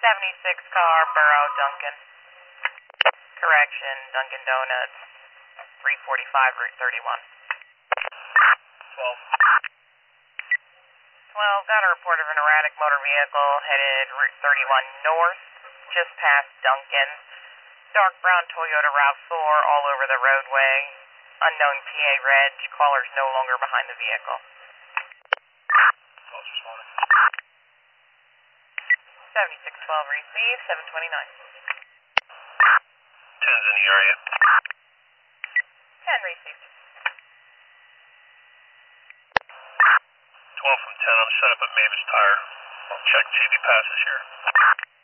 76 Scarborough, Dunkin'. Correction, Dunkin' Donuts, 345 Route 31. 12, got a report of an erratic motor vehicle headed Route 31 north, just past Dunkin'. Dark brown Toyota RAV4 all over the roadway. Unknown PA reg, caller's no longer behind the vehicle. 7612 received, 729. 10's in the area. 10 received. 12 from 10, I'm set up at Mavis Tire. I'll check see if he passes here.